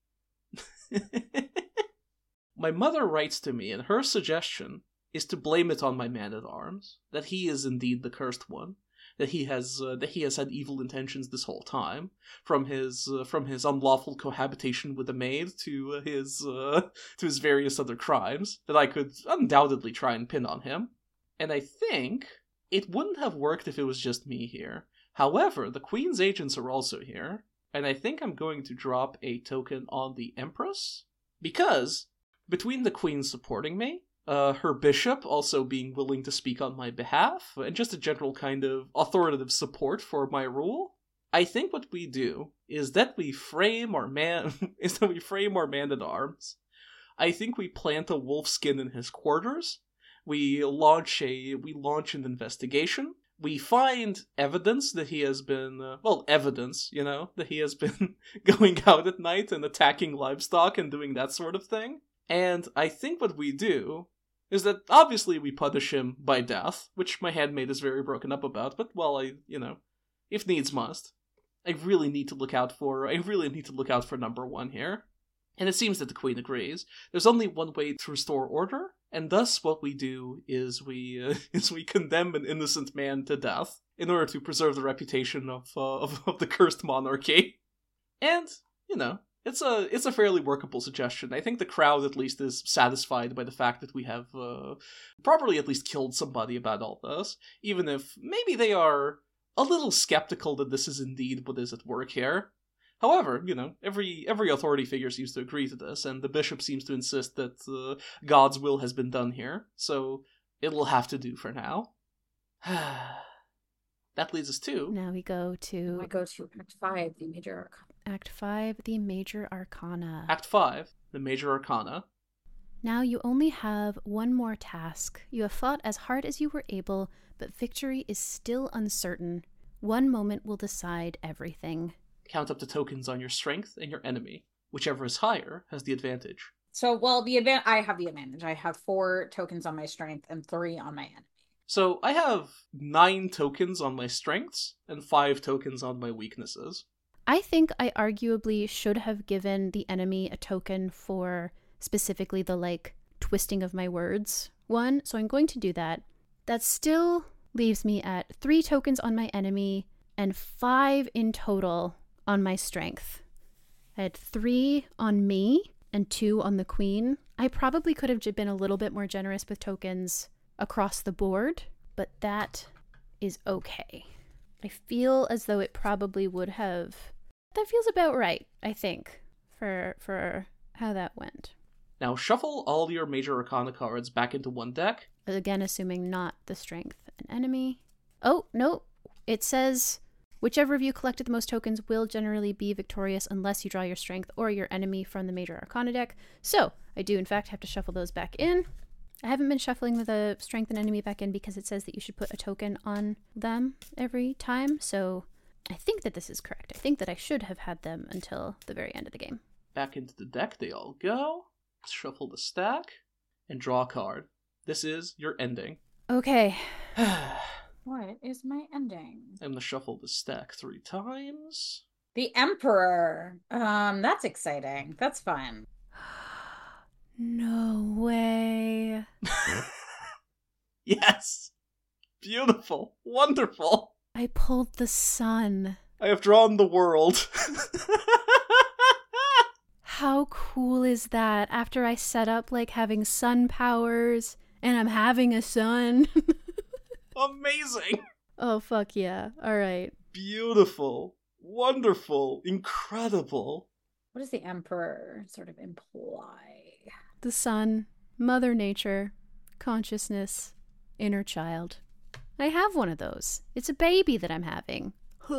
My mother writes to me, and her suggestion is to blame it on my man-at-arms, that he is indeed the cursed one, that he has uh, that he has had evil intentions this whole time, from his uh, from his unlawful cohabitation with a maid to uh, his uh, to his various other crimes that I could undoubtedly try and pin on him. And I think it wouldn't have worked if it was just me here. However, the Queen's agents are also here, and I think I'm going to drop a token on the Empress, because between the Queen supporting me, uh, her bishop also being willing to speak on my behalf, and just a general kind of authoritative support for my rule, I think what we do is that we frame our man is that we frame our man-at-arms. I think we plant a wolf skin in his quarters. We launch a we launch an investigation. We find evidence that he has been, uh, well, evidence, you know, that he has been going out at night and attacking livestock and doing that sort of thing. And I think what we do is that obviously we punish him by death, which my handmaid is very broken up about, but well, I, you know, if needs must. I really need to look out for, I really need to look out for number one here. And it seems that the Queen agrees. There's only one way to restore order, and thus what we do is we uh, is we condemn an innocent man to death in order to preserve the reputation of, uh, of of the cursed monarchy. And, you know, it's a it's a fairly workable suggestion. I think the crowd at least is satisfied by the fact that we have uh, properly at least killed somebody about all this, even if maybe they are a little skeptical that this is indeed what is at work here. However, you know, every every authority figure seems to agree to this, and the bishop seems to insist that uh, God's will has been done here, so it'll have to do for now. That leads us to... Now we go to... We go to Act five, the Major Arcana. Act five, the Major Arcana. Act five, the Major Arcana. Now you only have one more task. You have fought as hard as you were able, but victory is still uncertain. One moment will decide everything. Count up the tokens on your strength and your enemy. Whichever is higher has the advantage. So, well, the advan- I have the advantage. I have four tokens on my strength and three on my enemy. So I have nine tokens on my strengths and five tokens on my weaknesses. I think I arguably should have given the enemy a token for specifically the, like, twisting of my words one. So I'm going to do that. That still leaves me at three tokens on my enemy and five in total on my strength. I had three on me and two on the Queen. I probably could have been a little bit more generous with tokens across the board, but that is okay. I feel as though it probably would have... That feels about right, I think, for for how that went. Now shuffle all your Major Arcana cards back into one deck. Again, assuming not the strength an enemy. Oh, no. It says, whichever of you collected the most tokens will generally be victorious unless you draw your strength or your enemy from the Major Arcana deck. So, I do in fact have to shuffle those back in. I haven't been shuffling the strength and enemy back in because it says that you should put a token on them every time. So, I think that this is correct. I think that I should have had them until the very end of the game. Back into the deck they all go. Shuffle the stack and draw a card. This is your ending. Okay. What is my ending? I'm gonna shuffle the stack three times. The Emperor. Um, that's exciting. That's fun. No way. Yes. Beautiful. Wonderful. I pulled the sun. I have drawn the world. How cool is that? After I set up like having sun powers and I'm having a sun. Amazing. Oh, fuck yeah. All right. Beautiful. Wonderful. Incredible. What does the Emperor sort of imply? The sun, Mother Nature, consciousness, inner child. I have one of those. It's a baby that I'm having.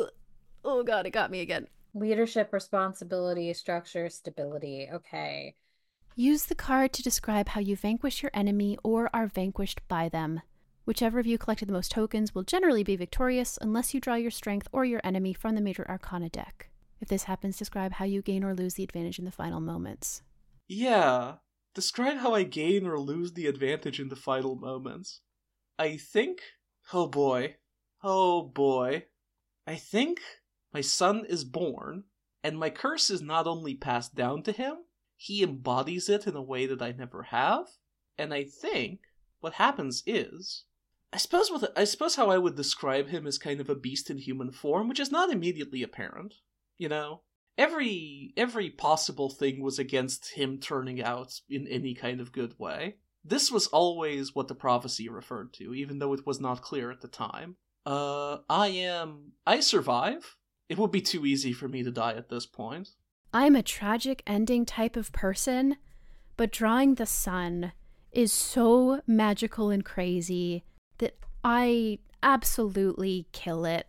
Oh god, it got me again. Leadership, responsibility, structure, stability. Okay. Use the card to describe how you vanquish your enemy or are vanquished by them. Whichever of you collected the most tokens will generally be victorious unless you draw your strength or your enemy from the Major Arcana deck. If this happens, describe how you gain or lose the advantage in the final moments. Yeah. Describe how I gain or lose the advantage in the final moments. I think... Oh boy. Oh boy. I think my son is born, and my curse is not only passed down to him, he embodies it in a way that I never have, and I think what happens is... I suppose what I suppose how I would describe him is kind of a beast in human form, which is not immediately apparent. You know? Every every possible thing was against him turning out in any kind of good way. This was always what the prophecy referred to, even though it was not clear at the time. Uh, I am... I survive. It would be too easy for me to die at this point. I'm a tragic ending type of person, but drawing the sun is so magical and crazy that I absolutely kill it.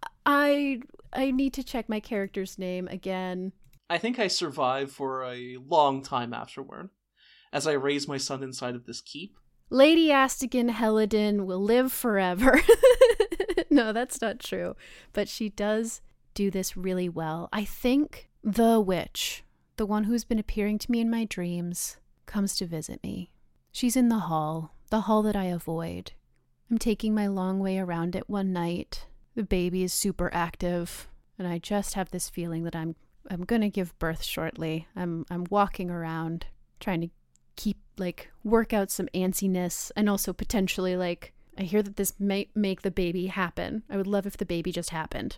I I need to check my character's name again. I think I survive for a long time afterward, as I raise my son inside of this keep. Lady Astigan Helladin will live forever. No, that's not true. But she does do this really well. I think the witch, the one who's been appearing to me in my dreams, comes to visit me. She's in the hall, the hall that I avoid. I'm taking my long way around it one night. The baby is super active, and I just have this feeling that I'm I'm gonna give birth shortly. I'm I'm walking around trying to keep like work out some antsiness, and also potentially like I hear that this may make the baby happen. I would love if the baby just happened.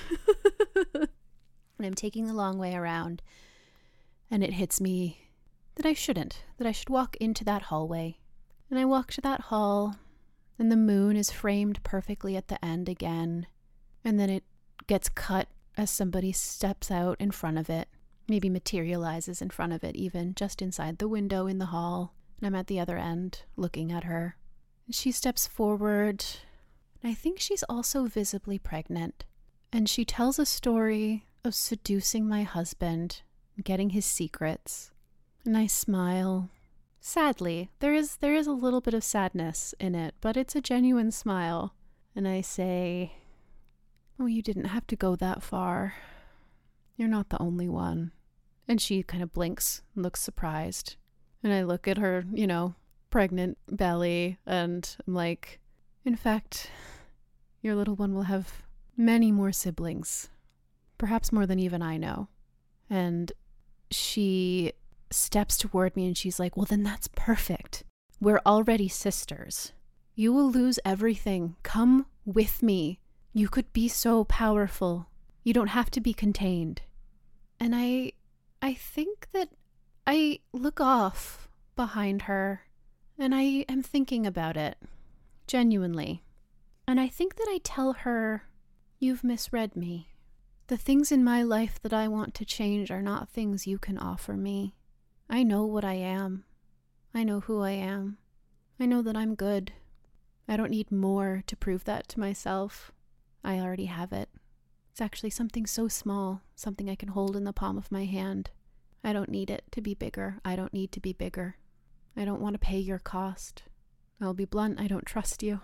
And I'm taking the long way around, and it hits me that I shouldn't, that I should walk into that hallway. And I walk to that hall, and the moon is framed perfectly at the end again, and then it gets cut as somebody steps out in front of it, maybe materializes in front of it even, just inside the window in the hall, and I'm at the other end looking at her. She steps forward, and I think she's also visibly pregnant, and she tells a story of seducing my husband, getting his secrets, and I smile. Sadly, there is there is a little bit of sadness in it, but it's a genuine smile. And I say, oh, you didn't have to go that far. You're not the only one. And she kind of blinks and looks surprised. And I look at her, you know, pregnant belly, and I'm like, in fact, your little one will have many more siblings. Perhaps more than even I know. And she steps toward me and she's like, well, then that's perfect. We're already sisters. You will lose everything. Come with me. You could be so powerful. You don't have to be contained. And I, I think that I look off behind her and I am thinking about it, genuinely. And I think that I tell her, you've misread me. The things in my life that I want to change are not things you can offer me. I know what I am. I know who I am. I know that I'm good. I don't need more to prove that to myself. I already have it. It's actually something so small, something I can hold in the palm of my hand. I don't need it to be bigger. I don't need to be bigger. I don't want to pay your cost. I'll be blunt, I don't trust you.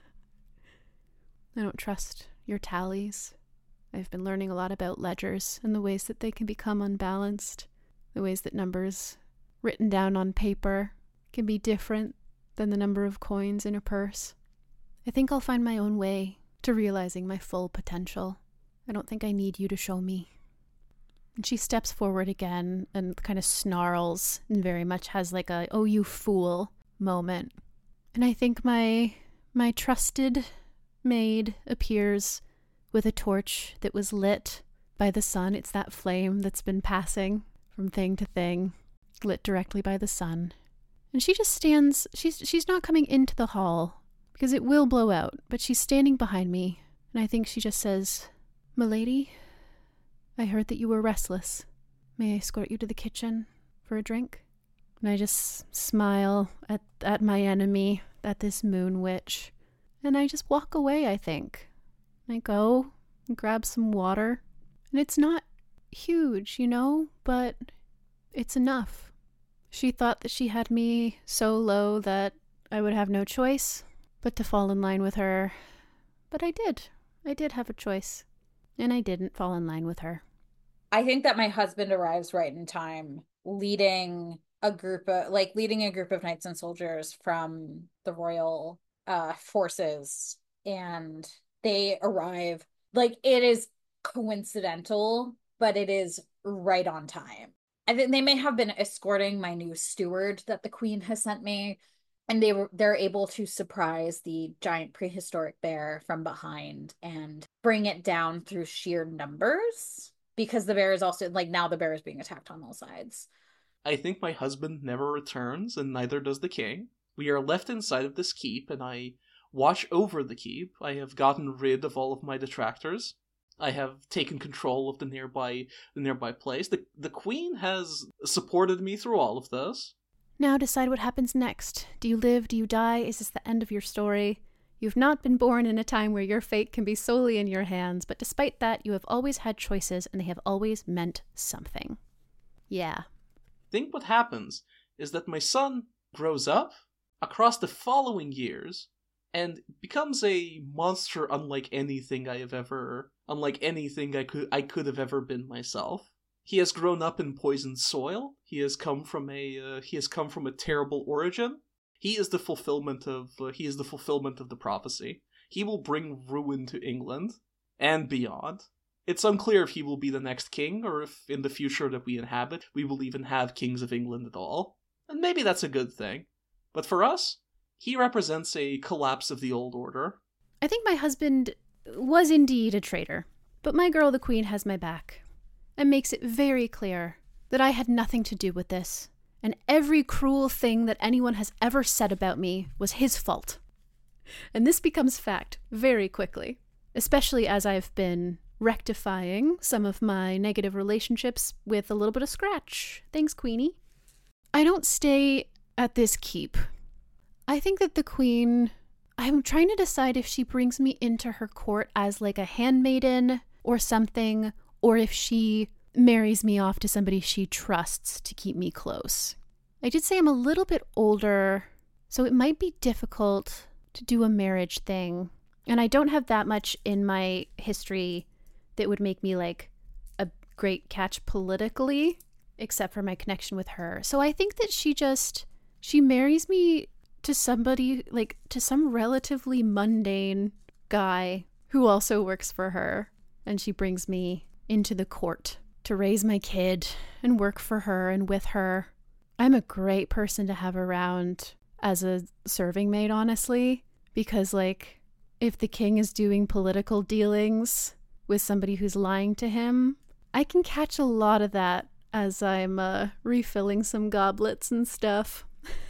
I don't trust your tallies. I've been learning a lot about ledgers and the ways that they can become unbalanced, the ways that numbers written down on paper can be different than the number of coins in a purse. I think I'll find my own way to realizing my full potential. I don't think I need you to show me. And she steps forward again and kind of snarls and very much has like a, oh, you fool moment. And I think my my trusted maid appears with a torch that was lit by the sun. It's that flame that's been passing from thing to thing, lit directly by the sun. And she just stands, she's she's not coming into the hall because it will blow out, but she's standing behind me. And I think she just says, "Milady, I heard that you were restless. May I escort you to the kitchen for a drink?" And I just smile at, at my enemy, at this moon witch. And I just walk away, I think. I go and grab some water. And it's not huge, you know, but it's enough. She thought that she had me so low that I would have no choice but to fall in line with her. But I did. I did have a choice. And I didn't fall in line with her. I think that my husband arrives right in time, leading a group of, like, leading a group of knights and soldiers from the royal uh, forces. And they arrive, like, it is coincidental, but it is right on time. I think they may have been escorting my new steward that the queen has sent me, and they were they're able to surprise the giant prehistoric bear from behind and bring it down through sheer numbers, because the bear is also, like, now the bear is being attacked on all sides. I think my husband never returns, and neither does the king. We are left inside of this keep, and I watch over the keep. I have gotten rid of all of my detractors. I have taken control of the nearby the nearby place. The the queen has supported me through all of this. Now decide what happens next. Do you live? Do you die? Is this the end of your story? You've not been born in a time where your fate can be solely in your hands, but despite that, you have always had choices, and they have always meant something. Yeah. I think what happens is that my son grows up across the following years and becomes a monster unlike anything I have ever, unlike anything I could I could have ever been myself. He has grown up in poisoned soil. He has come from a uh, he has come from a terrible origin. He is the fulfillment of uh, he is the fulfillment of the prophecy. He will bring ruin to England and beyond. It's unclear if he will be the next king, or if in the future that we inhabit, we will even have kings of England at all. And maybe that's a good thing. But for us, he represents a collapse of the old order. I think my husband was indeed a traitor, but my girl the queen has my back and makes it very clear that I had nothing to do with this, and every cruel thing that anyone has ever said about me was his fault. And this becomes fact very quickly, especially as I've been rectifying some of my negative relationships with a little bit of Scratch. Thanks, Queenie. I don't stay at this keep. I think that the queen, I'm trying to decide if she brings me into her court as like a handmaiden or something, or if she marries me off to somebody she trusts to keep me close. I did say I'm a little bit older, so it might be difficult to do a marriage thing. And I don't have that much in my history that would make me like a great catch politically, except for my connection with her. So I think that she just, she marries me to somebody, like to some relatively mundane guy who also works for her. And she brings me into the court to raise my kid and work for her and with her. I'm a great person to have around as a serving maid, honestly, because like if the king is doing political dealings with somebody who's lying to him, I can catch a lot of that as I'm uh, refilling some goblets and stuff.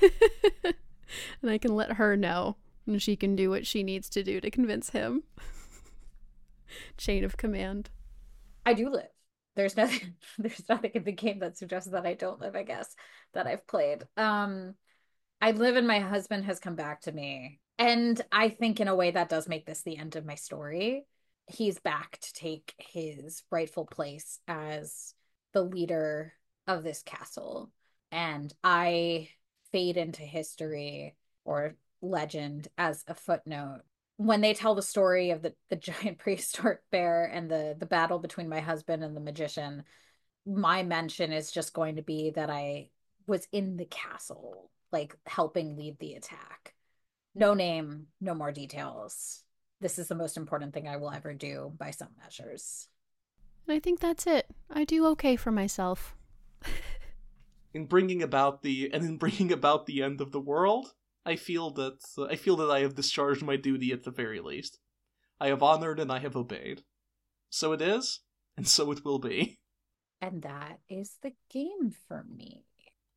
And I can let her know, and she can do what she needs to do to convince him. Chain of command. I do live. there's nothing there's nothing in the game that suggests that I don't live, I guess, that I've played. Um I live and my husband has come back to me. And I think in a way that does make this the end of my story. He's back to take his rightful place as the leader of this castle. And I fade into history or legend as a footnote. When they tell the story of the, the giant prehistoric bear and the, the battle between my husband and the magician, my mention is just going to be that I was in the castle, like helping lead the attack. No name, no more details. This is the most important thing I will ever do by some measures. And I think that's it. I do okay for myself. In bringing about the and in bringing about the end of the world, I feel that uh, I feel that I have discharged my duty at the very least. I have honored and I have obeyed. So it is, and so it will be. And that is the game for me.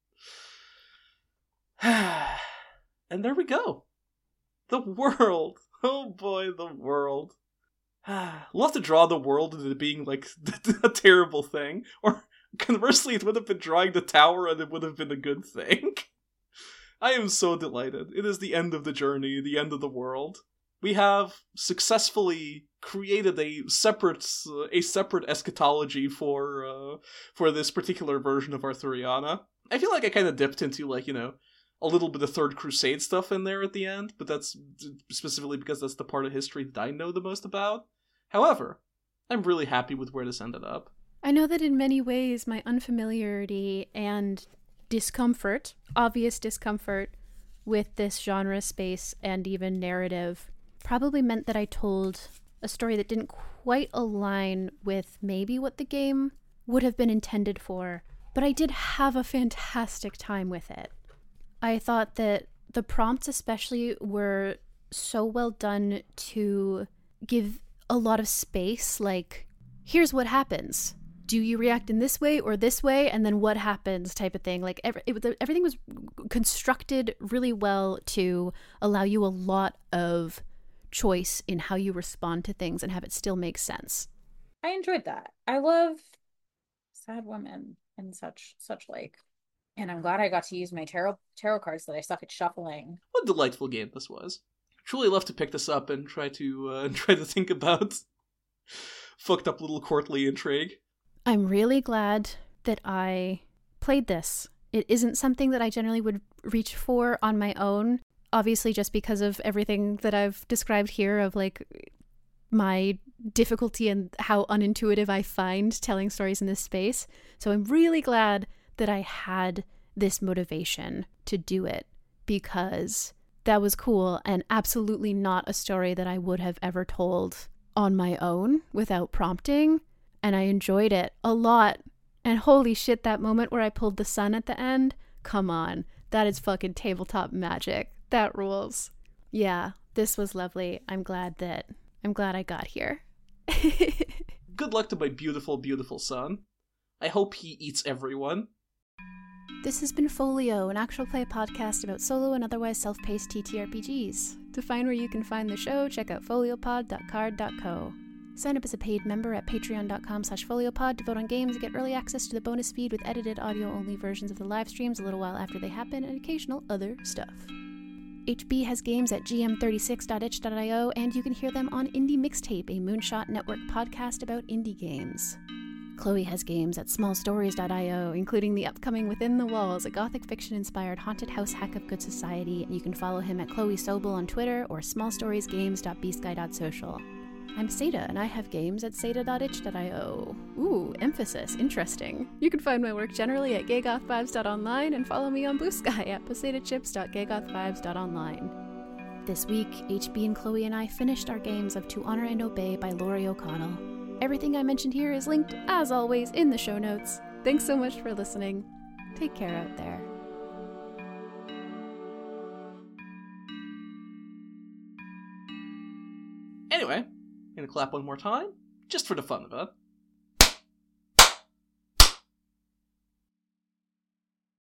And there we go. The world. Oh boy, the world. Love to draw the world into being like a terrible thing. Or conversely, it would have been drawing the tower and it would have been a good thing. I am so delighted. It is the end of the journey, the end of the world. We have successfully created a separate uh, a separate eschatology for uh, for this particular version of Arthuriana. I feel like I kind of dipped into, like, you know, a little bit of Third Crusade stuff in there at the end, but that's specifically because that's the part of history that I know the most about. However, I'm really happy with where this ended up. I know that in many ways my unfamiliarity and discomfort, obvious discomfort with this genre space and even narrative probably meant that I told a story that didn't quite align with maybe what the game would have been intended for, but I did have a fantastic time with it. I thought that the prompts especially were so well done to give a lot of space, like, here's what happens. Do you react in this way or this way, and then what happens type of thing. Like, every, it, everything was constructed really well to allow you a lot of choice in how you respond to things and have it still make sense. I enjoyed that. I love sad women and such such like. And I'm glad I got to use my tarot tarot cards that I suck at shuffling. What a delightful game this was. Truly love to pick this up and try to uh, try to think about fucked up little courtly intrigue. I'm really glad that I played this. It isn't something that I generally would reach for on my own, obviously just because of everything that I've described here of, like, my difficulty and how unintuitive I find telling stories in this space. So I'm really glad that I had this motivation to do it, because that was cool and absolutely not a story that I would have ever told on my own without prompting. And I enjoyed it a lot. And holy shit, that moment where I pulled the sun at the end, come on, that is fucking tabletop magic. That rules. Yeah, this was lovely. I'm glad that, I'm glad I got here. Good luck to my beautiful, beautiful son. I hope he eats everyone. This has been Folio, an actual play podcast about solo and otherwise self-paced T T R P Gs. To find where you can find the show, check out foliopod dot card dot co. Sign up as a paid member at patreon.com slash foliopod to vote on games and get early access to the bonus feed with edited audio-only versions of the live streams a little while after they happen and occasional other stuff. H B has games at g m thirty-six dot itch dot i o, and you can hear them on Indie Mixtape, a Moonshot Network podcast about indie games. Chloe has games at small stories dot i o, including the upcoming Within the Walls, a gothic fiction-inspired haunted house hack of good society, and you can follow him at Chloe Sobel on Twitter or small stories games dot b sky dot social. I'm Seda, and I have games at seda dot itch dot i o. Ooh, emphasis, interesting. You can find my work generally at gay goth vibes dot online and follow me on Blue Sky at posada chips dot gay goth vibes dot online. This week, H B and Chloe and I finished our games of To Honor and Obey by Laurie O'Connell. Everything I mentioned here is linked, as always, in the show notes. Thanks so much for listening. Take care out there. Anyway, I'm gonna clap one more time, just for the fun of it.